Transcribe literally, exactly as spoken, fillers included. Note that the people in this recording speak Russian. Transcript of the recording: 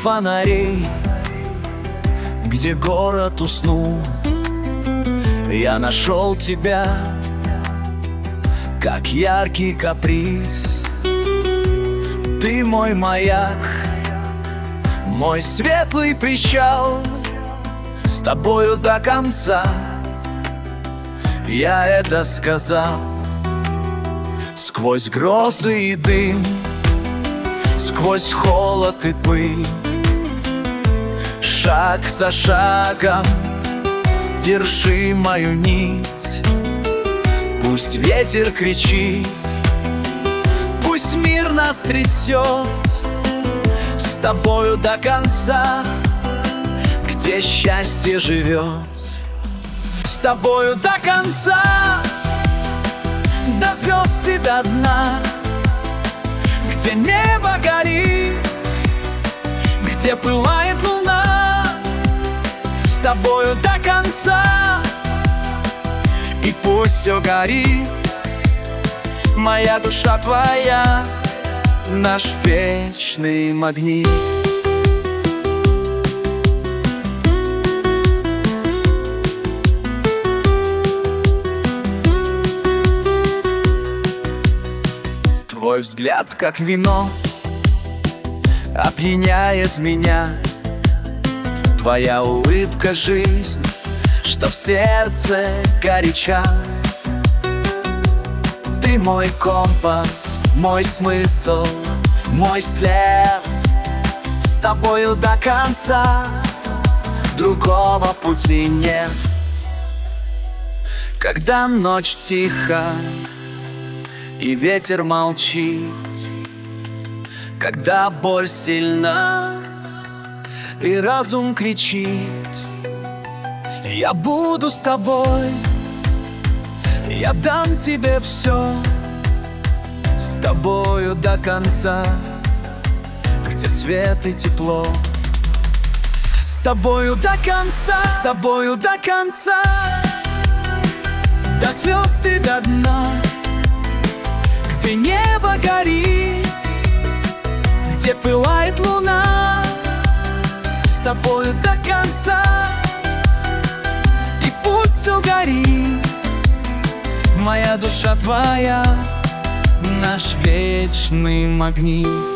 фонарей, где город уснул, я нашел тебя, как яркий каприз. Ты мой маяк, мой светлый причал, с тобою до конца. Я это сказал. Сквозь грозы и дым, сквозь холод и пыль, шаг за шагом держи мою нить. Пусть ветер кричит, пусть мир нас трясет, с тобою до конца, где счастье живет. С тобою до конца, до звезд и до дна, где небо горит, где пылает луна. С тобою до конца, и пусть все горит, моя душа твоя, наш вечный магнит. Твой взгляд, как вино, опьяняет меня. Твоя улыбка — жизнь, что в сердце горяча. Ты мой компас, мой смысл, мой след. С тобою до конца, другого пути нет. Когда ночь тиха и ветер молчит, когда боль сильна и разум кричит, я буду с тобой, я дам тебе все. С тобою до конца, где свет и тепло. С тобою до конца, с тобою до конца, до звезд и до дна, где небо горит, где пылает луна. С тобою до конца, и пусть все горит, моя душа твоя, наш вечный магнит.